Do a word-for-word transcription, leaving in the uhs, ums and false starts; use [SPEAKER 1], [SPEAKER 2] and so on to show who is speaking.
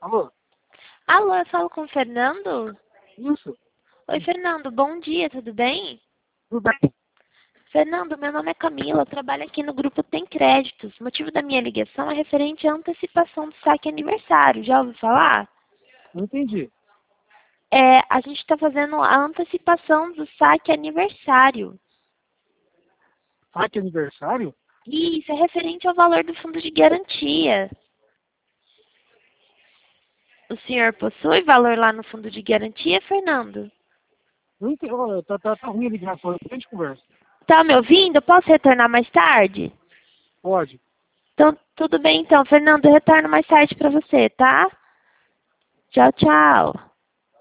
[SPEAKER 1] Alô?
[SPEAKER 2] Alô, eu falo com o Fernando?
[SPEAKER 1] Isso.
[SPEAKER 2] Oi, Fernando, bom dia, tudo bem?
[SPEAKER 1] Tudo bem?
[SPEAKER 2] Fernando, meu nome é Camila, eu trabalho aqui no grupo Tem Créditos. O motivo da minha ligação é referente à antecipação do saque aniversário. Já ouviu falar?
[SPEAKER 1] Não entendi.
[SPEAKER 2] É, a gente está fazendo a antecipação do saque aniversário.
[SPEAKER 1] Saque aniversário?
[SPEAKER 2] E isso é referente ao valor do fundo de garantia. O senhor possui valor lá no fundo de garantia, Fernando?
[SPEAKER 1] Não entendi. Ó, tá, tá, tá ruim a ligação. A gente conversa.
[SPEAKER 2] Tá me ouvindo? Posso retornar mais tarde?
[SPEAKER 1] Pode.
[SPEAKER 2] Então, tudo bem então, Fernando, eu retorno mais tarde para você, tá? Tchau, tchau.